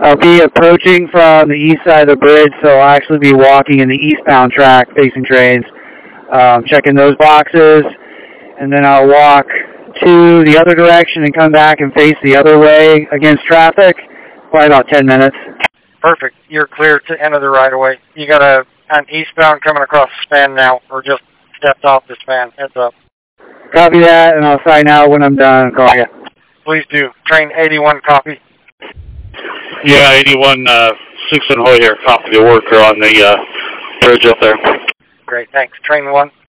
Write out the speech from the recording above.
I'll be approaching from the east side of the bridge, so I'll actually be walking in the eastbound track facing trains, checking those boxes, and then I'll walk to the other direction and come back and face the other way against traffic, probably about 10 minutes. Perfect. You're clear to enter the right-of-way. You got an eastbound coming across the span now, or just stepped off the span. Heads up. Copy that, and I'll sign out when I'm done and call you. Please do. Train 81, copy. Yeah, 81, 6 and Hoy here. Copy the worker on the bridge up there. Great, thanks. Train 1.